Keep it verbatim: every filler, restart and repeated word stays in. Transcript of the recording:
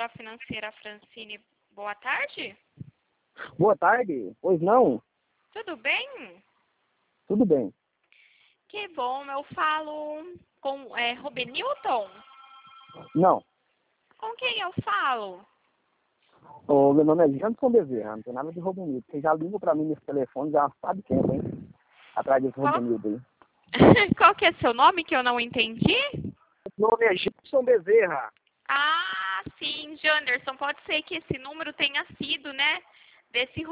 consultora financeira Francine. Boa tarde. Boa tarde. Pois não? Tudo bem? Tudo bem. Que bom. Eu falo com é, Robenilton? Não. Com quem eu falo? O meu nome é Janderson Bezerra, não tem nada de Robenildo. Você já liga pra mim nesse telefone já sabe tempo, hein? Atrás desse Qual... Robenildo aí. Qual que é seu nome que eu não entendi? Meu nome é Janderson Bezerra. Ah, sim, Janderson. Pode ser que esse número tenha sido, né, desse